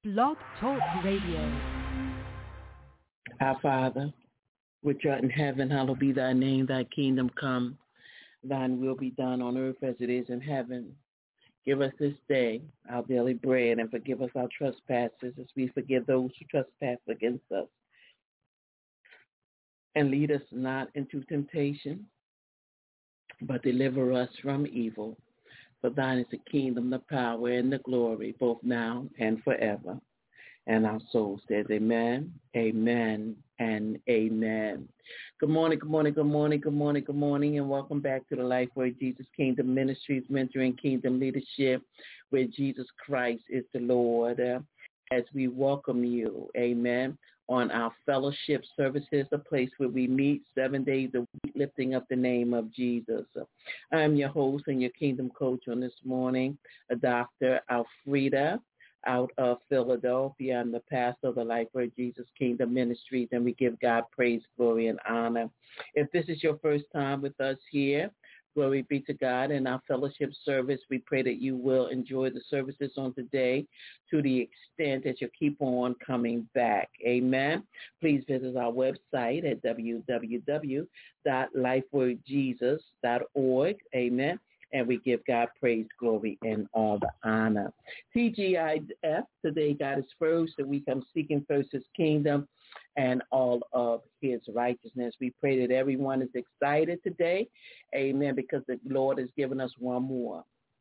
Blog Talk Radio. Our Father, which art in heaven, hallowed be thy name. Thy kingdom come. Thine will be done on earth as it is in heaven. Give us this day our daily bread, and forgive us our trespasses as we forgive those who trespass against us. And lead us not into temptation, but deliver us from evil. For thine is the kingdom, the power, and the glory, both now and forever. And our soul says amen, amen, and amen. Good morning, good morning, good morning, good morning, good morning, and welcome back to the Lifeway Jesus Kingdom Ministries, mentoring kingdom leadership, where Jesus Christ is the Lord. As we welcome you, amen, on our fellowship services, a place where we meet 7 days a week, lifting up the name of Jesus. I'm your host and your kingdom coach on this morning, Dr. Alfreda, out of Philadelphia. I'm the pastor of the Lifeway Jesus Kingdom Ministries, and we give God praise, glory, and honor. If this is your first time with us here, glory be to God. In our fellowship service, we pray that you will enjoy the services on today to the extent that you keep on coming back. Amen. Please visit our website at www.lifewayjesus.org. Amen. And we give God praise, glory, and all the honor. TGIF, today God is first, and we come seeking first his kingdom and all of his righteousness. We pray that everyone is excited today, amen, because the Lord has given us one more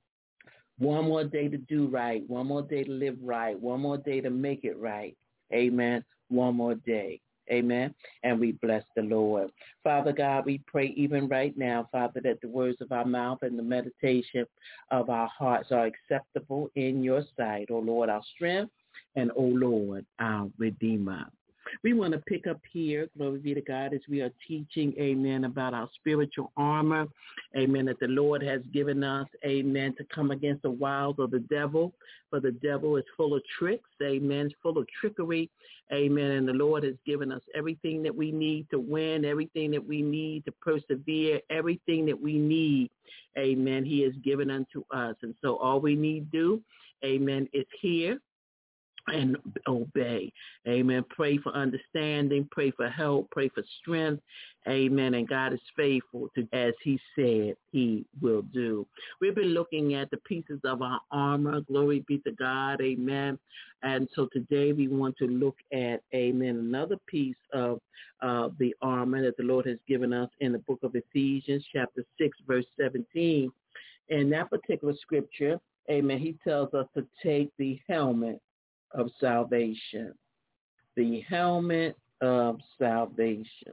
day to do right, one more day to live right, one more day to make it right, amen, one more day. Amen. And we bless the Lord. Father God, we pray even right now, Father, that the words of our mouth and the meditation of our hearts are acceptable in your sight, O Lord, our strength, and O Lord, our Redeemer. We want to pick up here, glory be to God, as we are teaching, amen, about our spiritual armor, amen, that the Lord has given us, amen, to come against the wiles of the devil, for the devil is full of tricks, amen, full of trickery, amen, and the Lord has given us everything that we need to win, everything that we need to persevere, everything that we need, amen, he has given unto us, and so all we need to do, amen, is hear and obey. Amen. Pray for understanding, pray for help, pray for strength. Amen. And God is faithful to, as he said he will do. We've been looking at the pieces of our armor. Glory be to God. Amen. And so today we want to look at, amen, another piece of the armor that the Lord has given us in the book of Ephesians, chapter 6, verse 17. In that particular scripture, amen, he tells us to take the helmet of salvation, the helmet of salvation.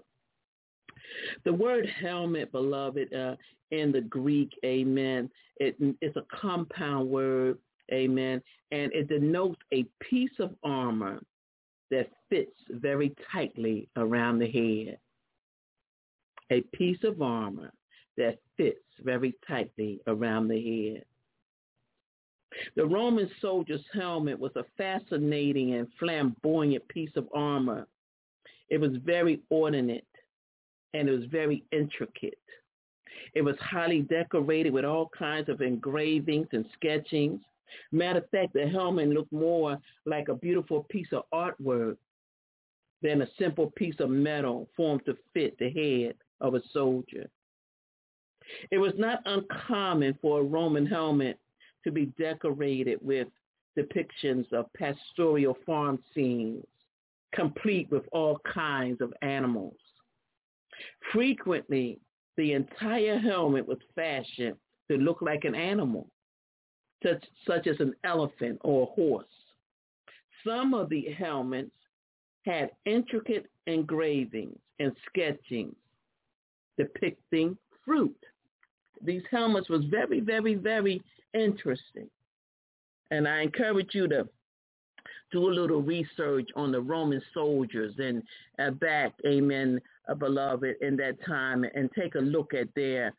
The word helmet, beloved, in the Greek, amen, it's a compound word, amen, and it denotes a piece of armor that fits very tightly around the head. A piece of armor that fits very tightly around the head. The Roman soldier's helmet was a fascinating and flamboyant piece of armor. It was very ornate, and it was very intricate. It was highly decorated with all kinds of engravings and sketchings. Matter of fact, the helmet looked more like a beautiful piece of artwork than a simple piece of metal formed to fit the head of a soldier. It was not uncommon for a Roman helmet to be decorated with depictions of pastoral farm scenes, complete with all kinds of animals. Frequently, the entire helmet was fashioned to look like an animal, such as an elephant or a horse. Some of the helmets had intricate engravings and sketchings depicting fruit. These helmets was very, very, very interesting. And I encourage you to do a little research on the Roman soldiers and back, amen, beloved, in that time, and take a look at their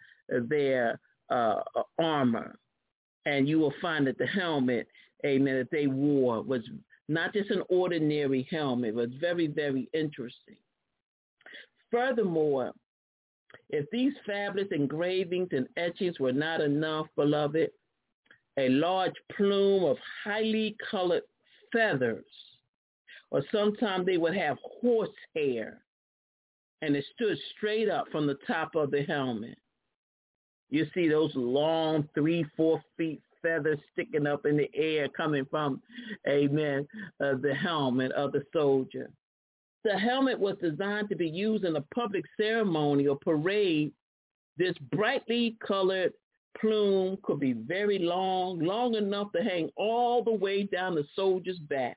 armor. And you will find that the helmet, amen, that they wore was not just an ordinary helmet. It was very, very interesting. Furthermore, if these fabulous engravings and etchings were not enough, beloved, a large plume of highly colored feathers, or sometimes they would have horse hair, and it stood straight up from the top of the helmet. You see those long 3-4 feet feathers sticking up in the air coming from, amen, the helmet of the soldier. The helmet was designed to be used in a public ceremony or parade. This brightly colored plume could be very long, long enough to hang all the way down the soldier's back.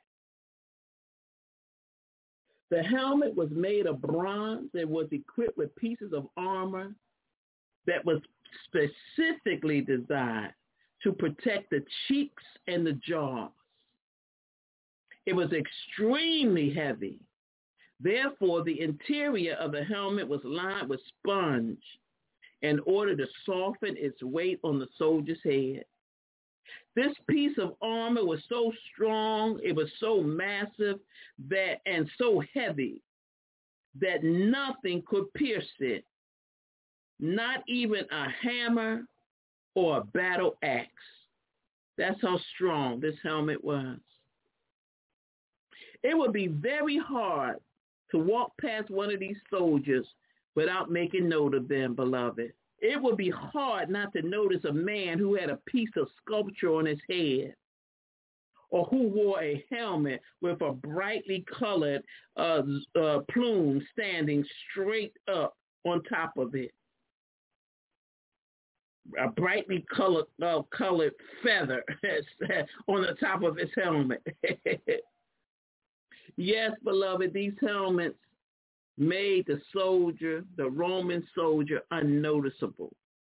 The helmet was made of bronze. It was equipped with pieces of armor that was specifically designed to protect the cheeks and the jaws. It was extremely heavy. Therefore, the interior of the helmet was lined with sponge in order to soften its weight on the soldier's head. This piece of armor was so strong, it was so massive and so heavy that nothing could pierce it, not even a hammer or a battle axe. That's how strong this helmet was. It would be very hard to walk past one of these soldiers without making note of them, beloved. It would be hard not to notice a man who had a piece of sculpture on his head, or who wore a helmet with a brightly colored plume standing straight up on top of it. A brightly colored feather on the top of his helmet. Yes, beloved, these helmets made the soldier, the Roman soldier, unnoticeable.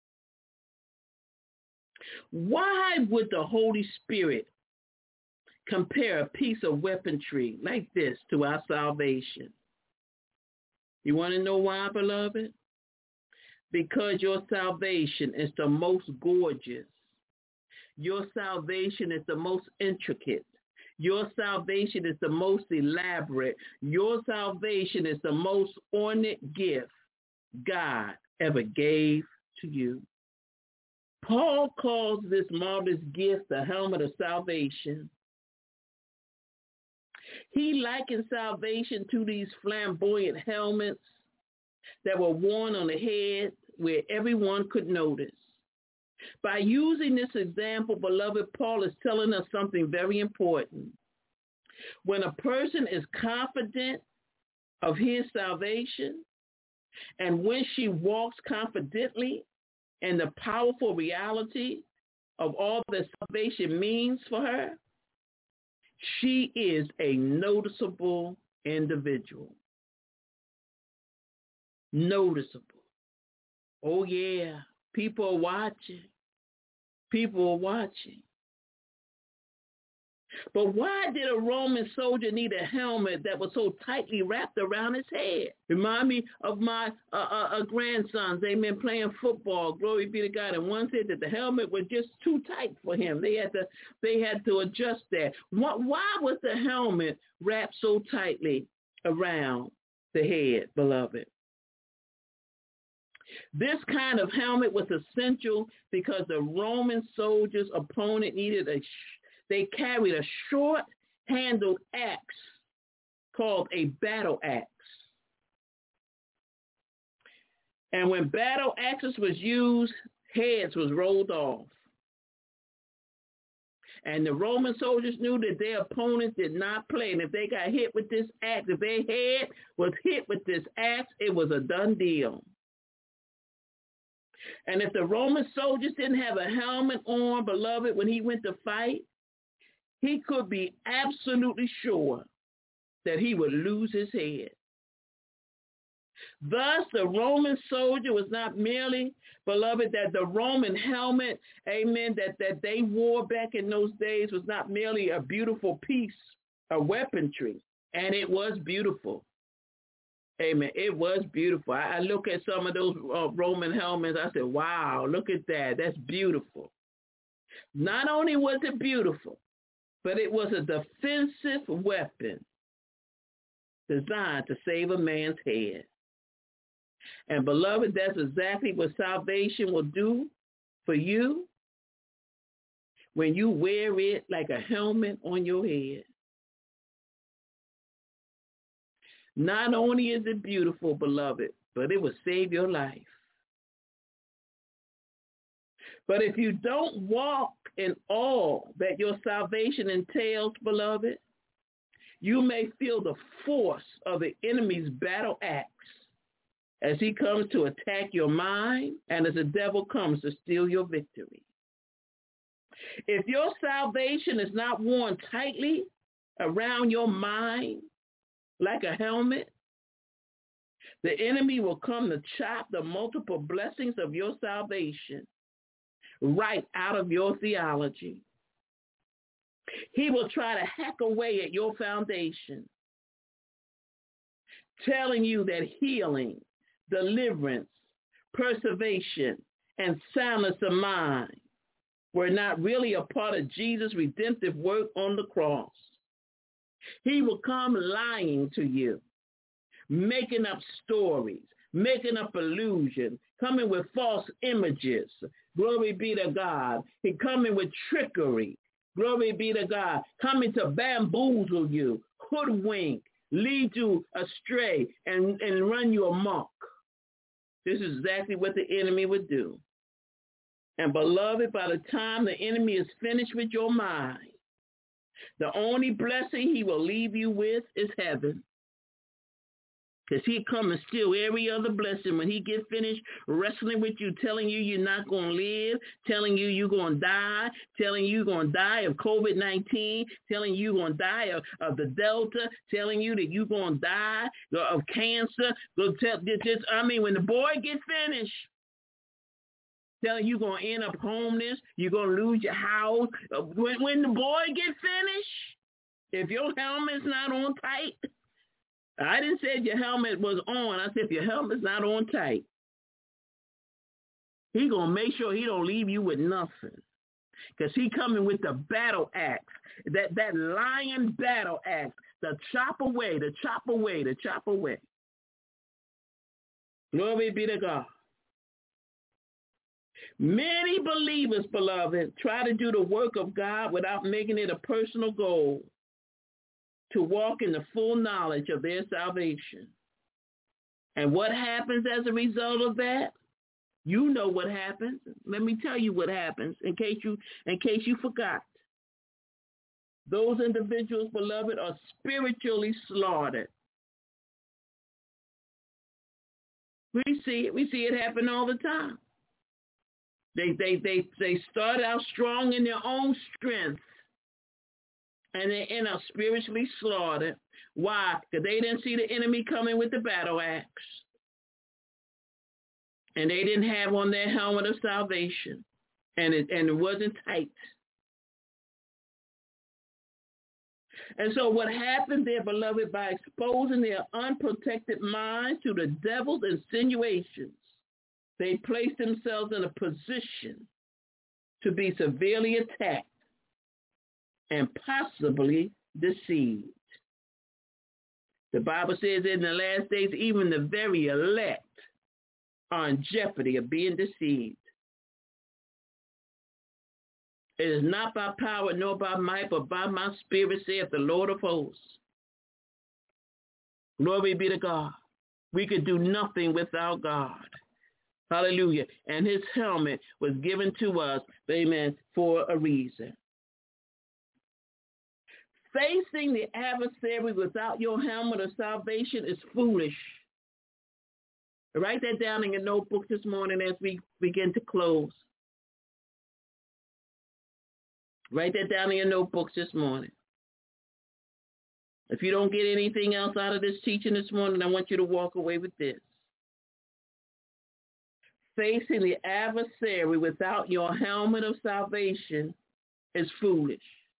Why would the Holy Spirit compare a piece of weaponry like this to our salvation? You want to know why, beloved? Because your salvation is the most gorgeous. Your salvation is the most intricate. Your salvation is the most elaborate. Your salvation is the most ornate gift God ever gave to you. Paul calls this marvelous gift the helmet of salvation. He likens salvation to these flamboyant helmets that were worn on the head where everyone could notice. By using this example, beloved, Paul is telling us something very important. When a person is confident of his salvation, and when she walks confidently in the powerful reality of all that salvation means for her, she is a noticeable individual. Noticeable. Oh, yeah. People are watching. People are watching. But why did a Roman soldier need a helmet that was so tightly wrapped around his head? Remind me of my grandsons, amen, playing football, glory be to God. And one said that the helmet was just too tight for him. They had to adjust that. Why was the helmet wrapped so tightly around the head, beloved? This kind of helmet was essential because the Roman soldier's opponent they carried a short-handled axe called a battle axe. And when battle axes was used, heads was rolled off. And the Roman soldiers knew that their opponents did not play. And if they got hit with this axe, if their head was hit with this axe, it was a done deal. And if the Roman soldiers didn't have a helmet on, beloved, when he went to fight, he could be absolutely sure that he would lose his head. Thus, the Roman soldier was not merely, beloved, that the Roman helmet, amen, that they wore back in those days was not merely a beautiful piece of weaponry, and it was beautiful. Amen. It was beautiful. I look at some of those Roman helmets. I said, wow, look at that. That's beautiful. Not only was it beautiful, but it was a defensive weapon designed to save a man's head. And beloved, that's exactly what salvation will do for you when you wear it like a helmet on your head. Not only is it beautiful, beloved, but it will save your life. But if you don't walk in all that your salvation entails, beloved, you may feel the force of the enemy's battle axe as he comes to attack your mind and as the devil comes to steal your victory. If your salvation is not worn tightly around your mind like a helmet, the enemy will come to chop the multiple blessings of your salvation right out of your theology. He will try to hack away at your foundation, telling you that healing, deliverance, preservation, and soundness of mind were not really a part of Jesus' redemptive work on the cross. He will come lying to you, making up stories, making up illusions, coming with false images. Glory be to God. He coming with trickery. Glory be to God. Coming to bamboozle you, hoodwink, lead you astray, and run you amok. This is exactly what the enemy would do. And beloved, by the time the enemy is finished with your mind, the only blessing he will leave you with is heaven. Because he come and steal every other blessing when he get finished wrestling with you, telling you you're not going to live, telling you you're going to die, telling you you're going to die of COVID-19, telling you you're going to die of the Delta, telling you that you're going to die of cancer. When the boy gets finished, telling you going to end up homeless, you're going to lose your house. When the boy gets finished, if your helmet's not on tight, I didn't say if your helmet was on. I said if your helmet's not on tight, he going to make sure he don't leave you with nothing. Because he coming with the battle axe, that lion battle axe, the chop away. Glory be to God. Many believers, beloved, try to do the work of God without making it a personal goal to walk in the full knowledge of their salvation. And what happens as a result of that? You know what happens. Let me tell you what happens in case you forgot. Those individuals, beloved, are spiritually slaughtered. We see it happen all the time. They start out strong in their own strength, and they end up spiritually slaughtered. Why? Because they didn't see the enemy coming with the battle axe. And they didn't have on their helmet of salvation. And it wasn't tight. And so what happened there, beloved, by exposing their unprotected minds to the devil's insinuations, they placed themselves in a position to be severely attacked and possibly deceived. The Bible says in the last days, even the very elect are in jeopardy of being deceived. It is not by power nor by might, but by my spirit, saith the Lord of hosts. Glory be to God. We could do nothing without God. Hallelujah. And his helmet was given to us, amen, for a reason. Facing the adversary without your helmet of salvation is foolish. Write that down in your notebook this morning as we begin to close. Write that down in your notebooks this morning. If you don't get anything else out of this teaching this morning, I want you to walk away with this. Facing the adversary without your helmet of salvation is foolish.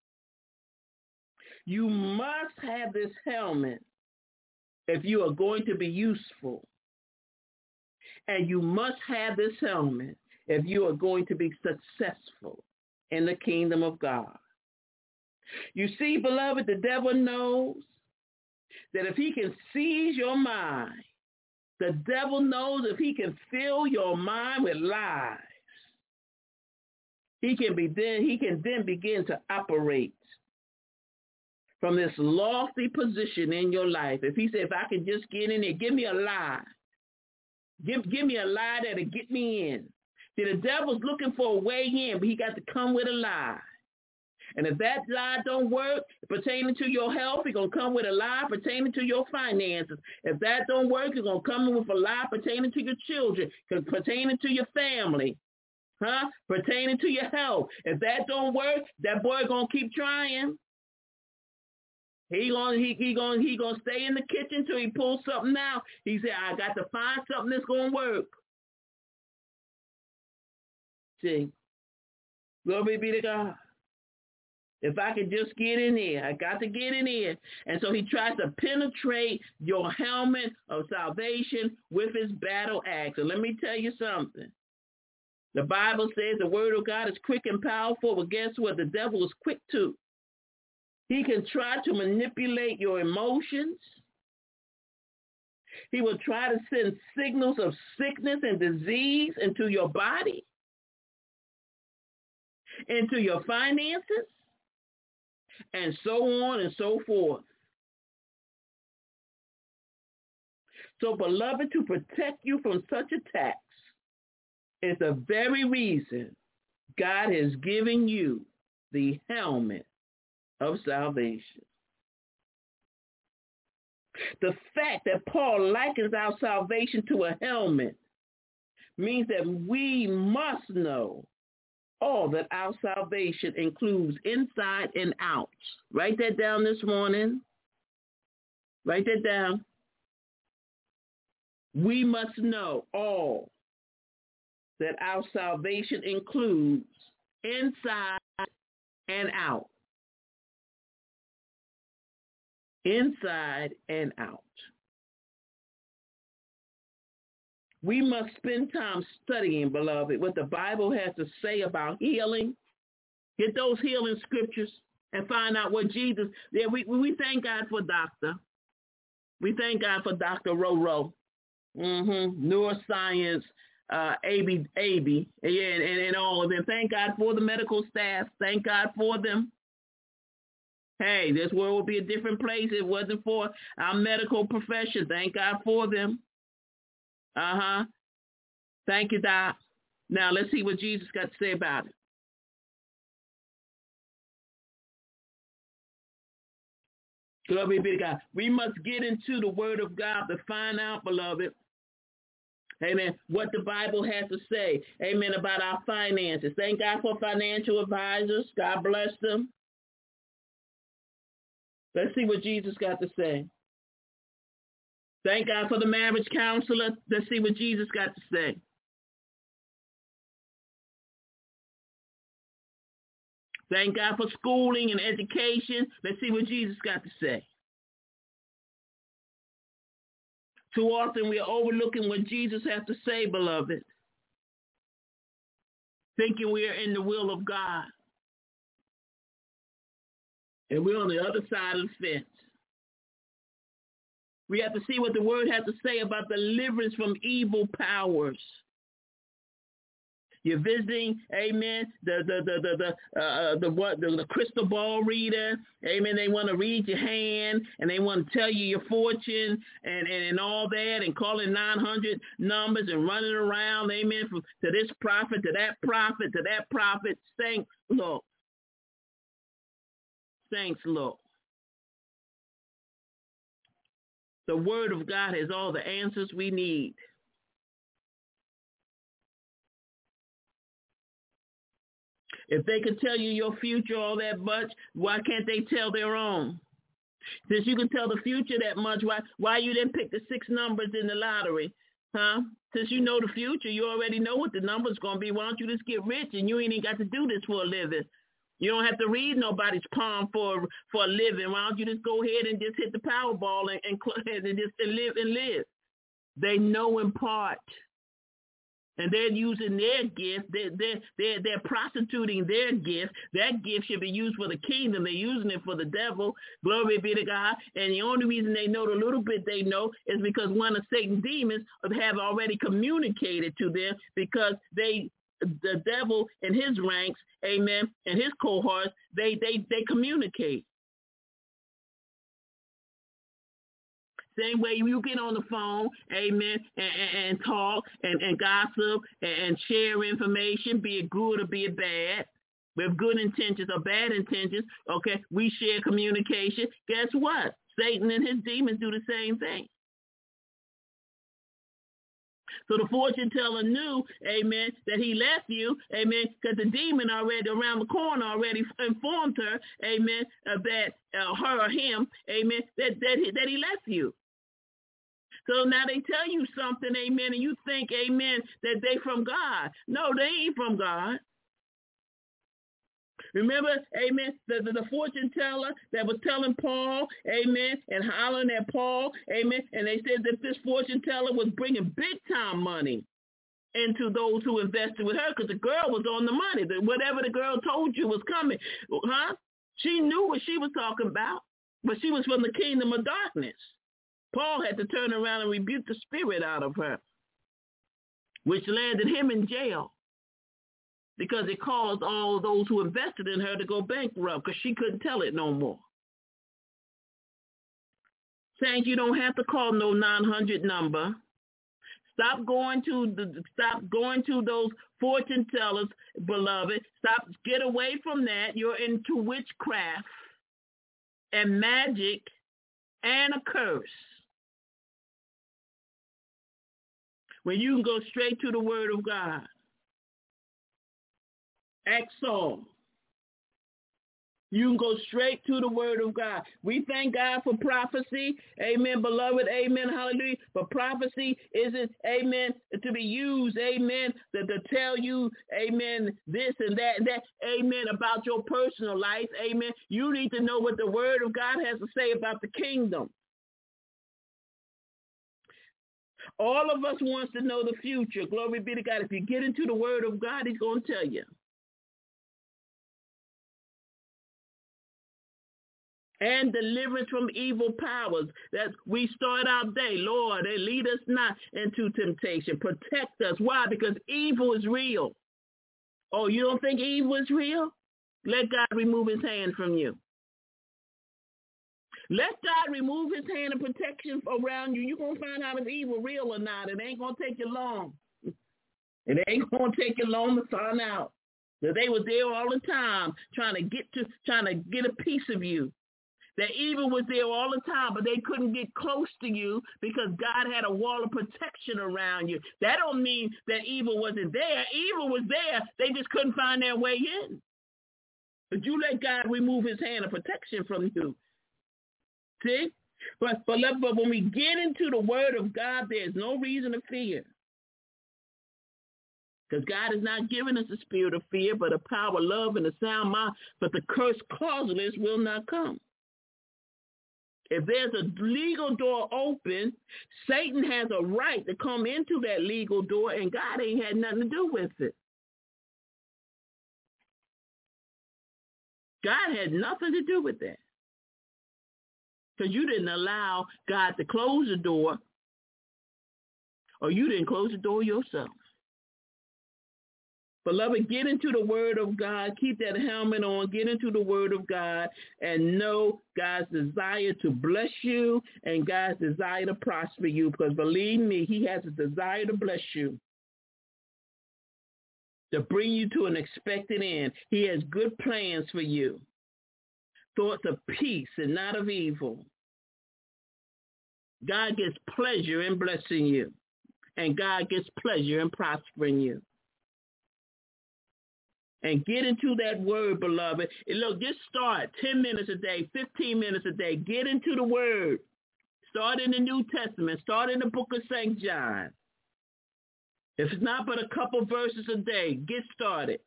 You must have this helmet if you are going to be useful. And you must have this helmet if you are going to be successful in the kingdom of God. You see, beloved, the devil knows that if he can seize your mind, the devil knows if he can fill your mind with lies, he can then begin to operate from this lofty position in your life. If he said, if I could just get in there, give me a lie. Give me a lie that'll get me in. See, the devil's looking for a way in, but he got to come with a lie. And if that lie don't work pertaining to your health, he's going to come with a lie pertaining to your finances. If that don't work, he's going to come in with a lie pertaining to your children, pertaining to your family, pertaining to your health. If that don't work, that boy going to keep trying. He gonna stay in the kitchen till he pulls something out. He said, I got to find something that's going to work. See, glory be to God. If I could just get in there, I got to get in there. And so he tries to penetrate your helmet of salvation with his battle axe. And let me tell you something. The Bible says the word of God is quick and powerful, but guess what? The devil is quick too. He can try to manipulate your emotions. He will try to send signals of sickness and disease into your body, into your finances, and so on and so forth. So, beloved, to protect you from such attacks is the very reason God has given you the helmet of salvation. The fact that Paul likens our salvation to a helmet means that we must know all that our salvation includes inside and out. Write that down this morning. Write that down. We must know all that our salvation includes inside and out. Inside and out. We must spend time studying, beloved, what the Bible has to say about healing. Get those healing scriptures and find out what Jesus. Yeah, we thank God for Doctor. We thank God for Dr. Roro. Neuroscience, AB, and all of them. Thank God for the medical staff. Thank God for them. Hey, this world would be a different place if it wasn't for our medical profession. Thank God for them. Thank you, Doc. Now, let's see what Jesus got to say about it. Glory be to God. We must get into the Word of God to find out, beloved, amen, what the Bible has to say, amen, about our finances. Thank God for financial advisors. God bless them. Let's see what Jesus got to say. Thank God for the marriage counselor. Let's see what Jesus got to say. Thank God for schooling and education. Let's see what Jesus got to say. Too often we are overlooking what Jesus has to say, beloved, thinking we are in the will of God. And we're on the other side of the fence. We have to see what the word has to say about deliverance from evil powers. You're visiting, amen, the crystal ball reader, amen. They want to read your hand and they want to tell you your fortune and all that and calling 900 numbers and running around, amen, to this prophet, to that prophet, to that prophet. Saints, look. Saints, look. The word of God has all the answers we need. If they could tell you your future all that much, why can't they tell their own? Since you can tell the future that much, why you didn't pick the 6 numbers in the lottery? Since you know the future, you already know what the number's going to be. Why don't you just get rich and you ain't even got to do this for a living? You don't have to read nobody's palm for a living. Why don't you just go ahead and just hit the Powerball and live? They know in part. And they're using their gift. They're prostituting their gift. That gift should be used for the kingdom. They're using it for the devil. Glory be to God. And the only reason they know the little bit they know is because one of Satan's demons have already communicated to them, because the devil in his ranks, amen, and his cohorts, they communicate. Same way you get on the phone, amen, and talk and gossip and share information, be it good or be it bad, with good intentions or bad intentions, okay, we share communication. Guess what? Satan and his demons do the same thing. So the fortune teller knew, amen, that he left you, amen, because the demon already around the corner already informed her, amen, that her or him, amen, that he left you. So now they tell you something, amen, and you think, amen, that they from God. No, they ain't from God. Remember, amen, the fortune teller that was telling Paul, amen, and hollering at Paul, amen, and they said that this fortune teller was bringing big time money into those who invested with her because the girl was on the money. Whatever the girl told you was coming, huh? She knew what she was talking about, but she was from the kingdom of darkness. Paul had to turn around and rebuke the spirit out of her, which landed him in jail, because it caused all those who invested in her to go bankrupt because she couldn't tell it no more. Saints, you don't have to call no 900 number. Stop going to those fortune tellers, beloved. Get away from that. You're into witchcraft and magic and a curse. When you can go straight to the word of God. Ask Saul. You can go straight to the word of God. We thank God for prophecy. Amen, beloved. Amen, hallelujah. But prophecy isn't, amen, to be used, amen, to tell you, amen, this and that, amen, about your personal life. Amen. You need to know what the word of God has to say about the kingdom. All of us wants to know the future. Glory be to God. If you get into the word of God, he's going to tell you. And deliverance from evil powers. That we start our day, Lord, and lead us not into temptation. Protect us. Why? Because evil is real. Oh, you don't think evil is real? Let God remove his hand from you. Let God remove his hand of protection around you. You're going to find out if evil real or not. It ain't going to take you long. It ain't going to take you long to find out. That they were there all the time trying to get a piece of you. That evil was there all the time, but they couldn't get close to you because God had a wall of protection around you. That don't mean that evil wasn't there. Evil was there. They just couldn't find their way in. But you let God remove his hand of protection from you. See? But when we get into the word of God, there's no reason to fear. Because God has not given us a spirit of fear, but a power, love, and a sound mind. But the curse causeless will not come. If there's a legal door open, Satan has a right to come into that legal door, and God ain't had nothing to do with it. God had nothing to do with that. Because you didn't allow God to close the door, or you didn't close the door yourself. Beloved, get into the word of God. Keep that helmet on. Get into the word of God and know God's desire to bless you and God's desire to prosper you. Because believe me, he has a desire to bless you, to bring you to an expected end. He has good plans for you. Thoughts of peace and not of evil. God gets pleasure in blessing you. And God gets pleasure in prospering you. And get into that word, beloved. And look, just start 10 minutes a day, 15 minutes a day. Get into the word. Start in the New Testament. Start in the book of St. John. If it's not but a couple verses a day, get started.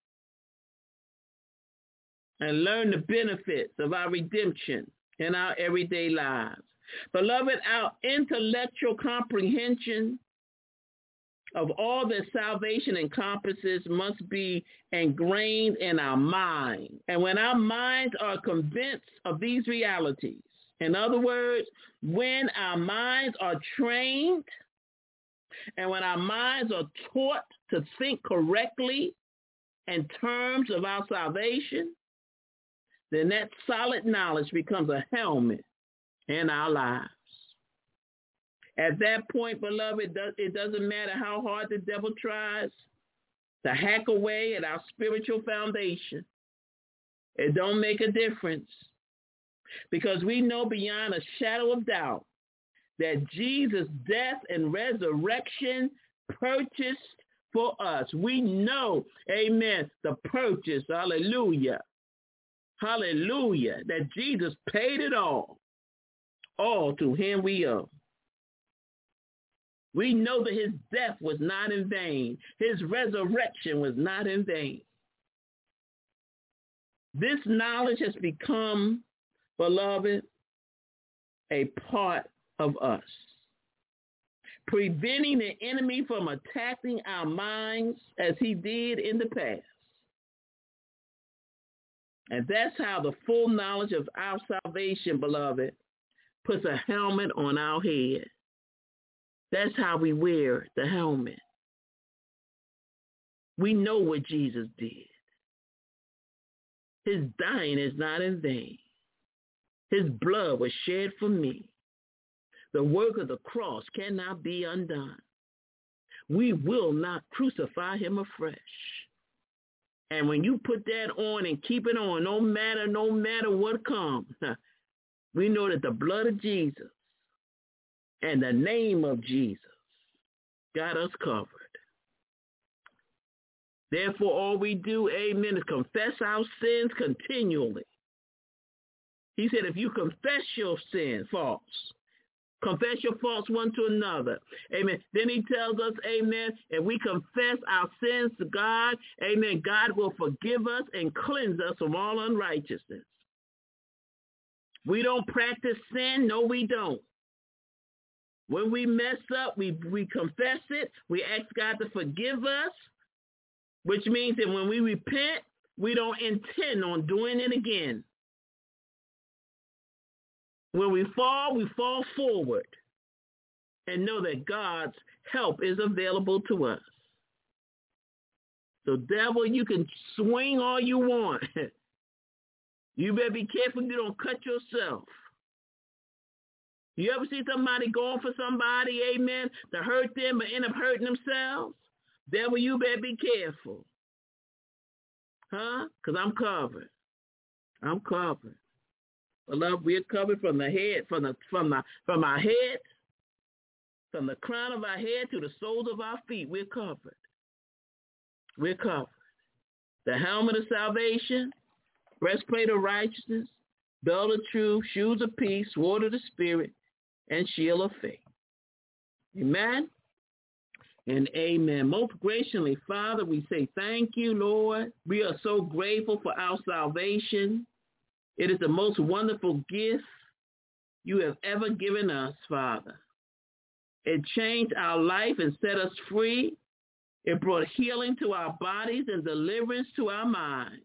And learn the benefits of our redemption in our everyday lives. Beloved, our intellectual comprehension of all that salvation encompasses must be ingrained in our mind. And when our minds are convinced of these realities, in other words, when our minds are trained and when our minds are taught to think correctly in terms of our salvation, then that solid knowledge becomes a helmet in our lives. At that point, beloved, it doesn't matter how hard the devil tries to hack away at our spiritual foundation. It don't make a difference, because we know beyond a shadow of doubt that Jesus' death and resurrection purchased for us. We know, amen, the purchase, hallelujah, hallelujah, that Jesus paid it all. All to him we owe. We know that his death was not in vain. His resurrection was not in vain. This knowledge has become, beloved, a part of us, preventing the enemy from attacking our minds as he did in the past. And that's how the full knowledge of our salvation, beloved, puts a helmet on our head. That's how we wear the helmet. We know what Jesus did. His dying is not in vain. His blood was shed for me. The work of the cross cannot be undone. We will not crucify him afresh. And when you put that on and keep it on, no matter what comes, we know that the blood of Jesus and the name of Jesus got us covered. Therefore, all we do, amen, is confess our sins continually. He said, if you confess your sin, faults, confess your faults one to another. Amen. Then he tells us, amen, if we confess our sins to God, amen, God will forgive us and cleanse us from all unrighteousness. We don't practice sin. No, we don't. When we mess up, we confess it. We ask God to forgive us, which means that when we repent, we don't intend on doing it again. When we fall forward and know that God's help is available to us. So, devil, you can swing all you want. You better be careful you don't cut yourself. You ever see somebody going for somebody, amen, to hurt them but end up hurting themselves? Devil, you better be careful. Huh? Because I'm covered. I'm covered. Beloved, we're covered from the head, from our head, from the crown of our head to the soles of our feet. We're covered. We're covered. The helmet of salvation, breastplate of righteousness, belt of truth, shoes of peace, sword of the Spirit, and shield of faith. Amen and amen. Most graciously, Father, we say thank you, Lord. We are so grateful for our salvation. It is the most wonderful gift you have ever given us, Father. It changed our life and set us free. It brought healing to our bodies and deliverance to our minds.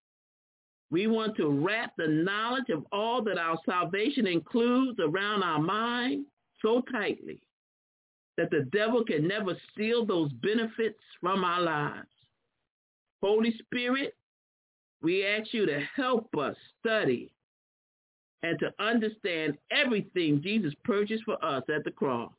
We want to wrap the knowledge of all that our salvation includes around our mind so tightly that the devil can never steal those benefits from our lives. Holy Spirit, we ask you to help us study and to understand everything Jesus purchased for us at the cross.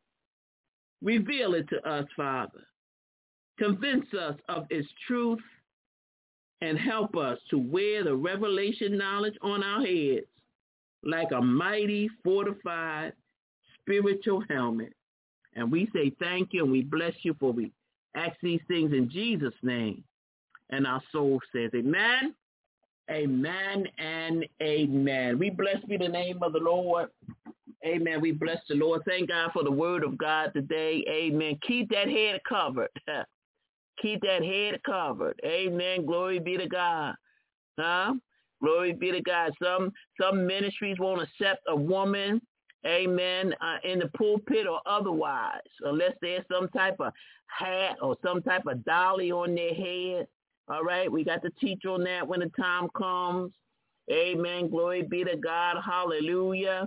Reveal it to us, Father. Convince us of its truth and help us to wear the revelation knowledge on our heads like a mighty, fortified, spiritual helmet. And we say thank you and we bless you, for we ask these things in Jesus' name. And our soul says amen, amen, and amen. We bless be the name of the Lord. Amen. We bless the Lord. Thank God for the word of God today. Amen. Keep that head covered. Keep that head covered. Amen. Glory be to God. Huh? Glory be to God. Some ministries won't accept a woman, amen, in the pulpit or otherwise, unless there's some type of hat or some type of dolly on their head. All right, we got to teach on that when the time comes. Amen. Glory be to God. Hallelujah.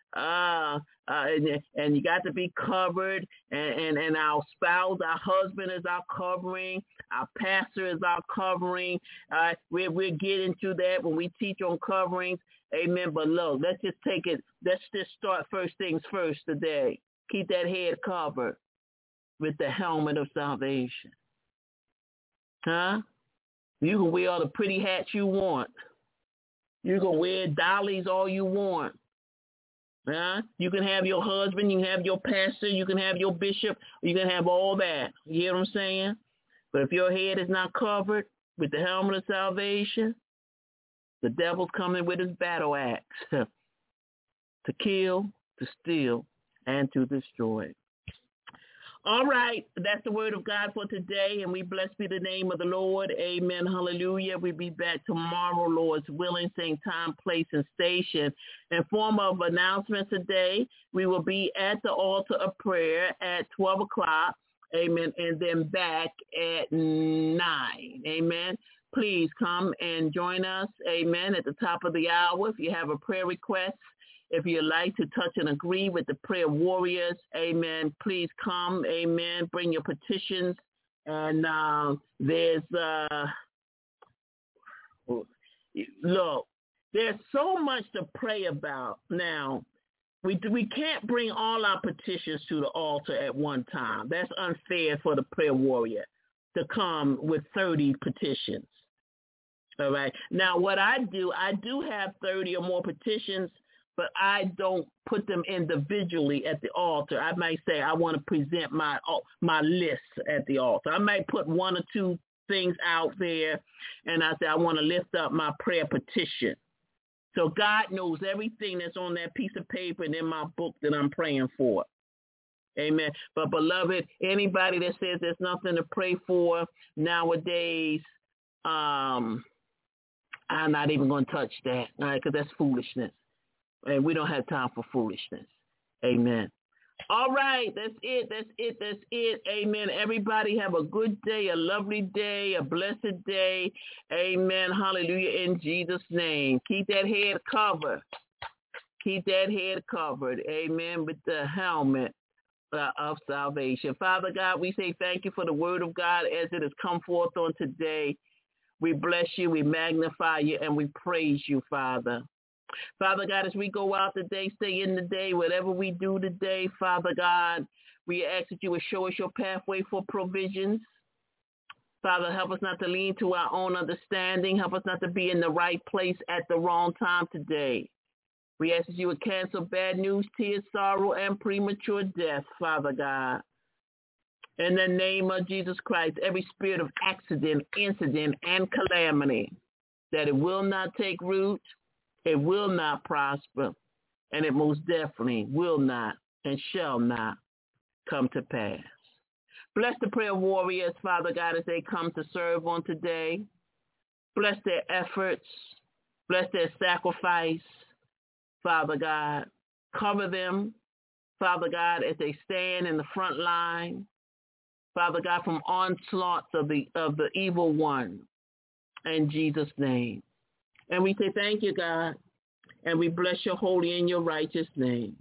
And you got to be covered, and our spouse, our husband is our covering, our pastor is our covering. We'll get into that when we teach on coverings. Amen. But look, let's just start first things first today. Keep that head covered with the helmet of salvation. Huh? You can wear all the pretty hats you want. You can wear dollies all you want. Huh? You can have your husband, you can have your pastor, you can have your bishop, you can have all that. You hear what I'm saying? But if your head is not covered with the helmet of salvation, the devil's coming with his battle axe to kill, to steal, and to destroy. All right, that's the word of God for today, and we bless be the name of the Lord. Amen, hallelujah. We'll be back tomorrow, Lord's willing, same time, place, and station. In form of announcement today, we will be at the altar of prayer at 12 o'clock, amen, and then back at 9, amen. Please come and join us, amen, at the top of the hour. If you have a prayer request, if you'd like to touch and agree with the prayer warriors, amen, please come, amen, bring your petitions. And look, there's so much to pray about. Now, we can't bring all our petitions to the altar at one time. That's unfair for the prayer warrior to come with 30 petitions. All right. Now, what I do have 30 or more petitions, but I don't put them individually at the altar. I might say I want to present my list at the altar. I might put one or two things out there, and I say I want to lift up my prayer petition. So God knows everything that's on that piece of paper and in my book that I'm praying for. Amen. But, beloved, anybody that says there's nothing to pray for nowadays, I'm not even going to touch that, all right, because that's foolishness. And we don't have time for foolishness. Amen. All right. That's it. Amen. Everybody have a good day, a lovely day, a blessed day. Amen. Hallelujah. In Jesus' name. Keep that head covered. Keep that head covered. Amen. With the helmet of salvation. Father God, we say thank you for the word of God as it has come forth on today. We bless you, we magnify you, and we praise you, Father. Father God, as we go out today, stay in the day, whatever we do today, Father God, we ask that you would show us your pathway for provisions. Father, help us not to lean to our own understanding. Help us not to be in the right place at the wrong time today. We ask that you would cancel bad news, tears, sorrow, and premature death, Father God. In the name of Jesus Christ, every spirit of accident, incident, and calamity, that it will not take root, it will not prosper, and it most definitely will not and shall not come to pass. Bless the prayer warriors, Father God, as they come to serve on today. Bless their efforts. Bless their sacrifice, Father God. Cover them, Father God, as they stand in the front line, Father God, from onslaughts of the evil one, in Jesus' name. And we say thank you, God, and we bless your holy and your righteous name.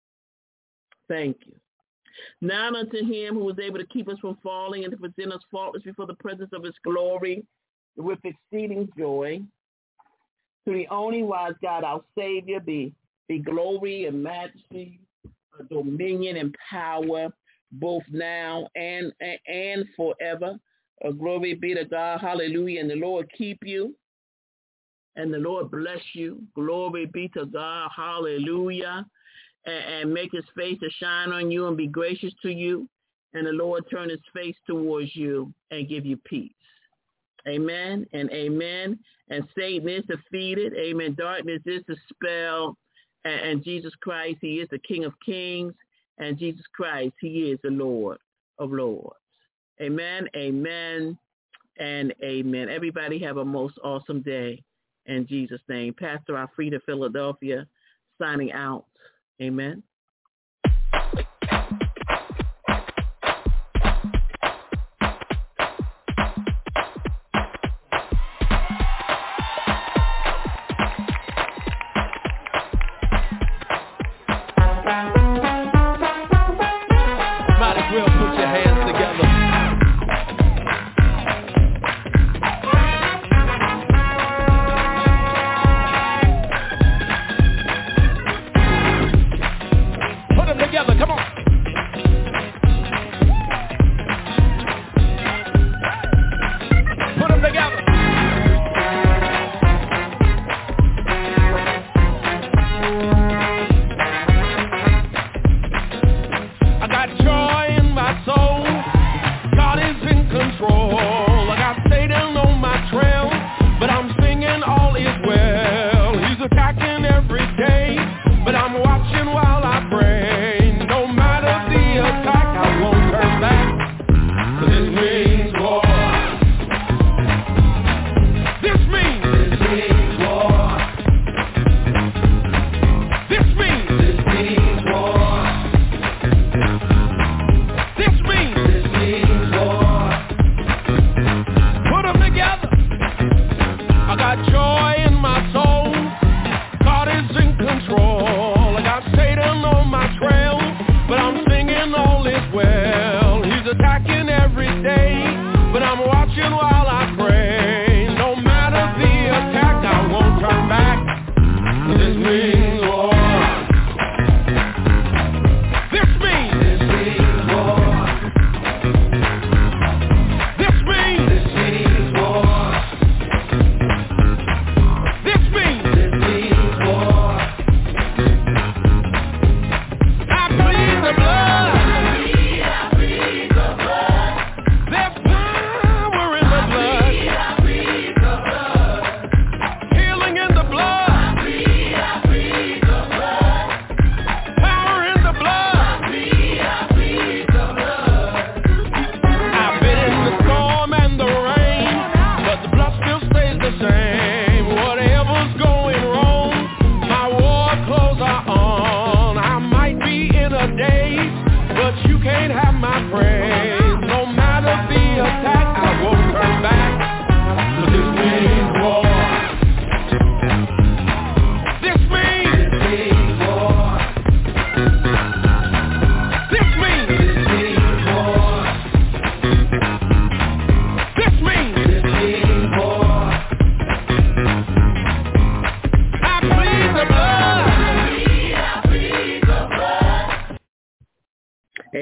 Thank you. Now unto him who was able to keep us from falling and to present us faultless before the presence of his glory with exceeding joy, to the only wise God, our Savior, be glory and majesty, dominion and power, both now and forever. Glory be to God. Hallelujah. And the Lord keep you. And the Lord bless you. Glory be to God. Hallelujah. And make his face to shine on you and be gracious to you. And the Lord turn his face towards you and give you peace. Amen and amen. And Satan is defeated. Amen. Darkness is dispelled. And Jesus Christ, he is the King of Kings. And Jesus Christ, he is the Lord of Lords. Amen, amen, and amen. Everybody have a most awesome day. In Jesus' name. Pastor Alfreda, Philadelphia, signing out. Amen. Might as well put your hands together. Together, come on.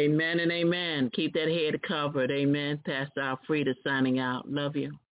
Amen and amen. Keep that head covered. Amen. Pastor Alfreda signing out. Love you.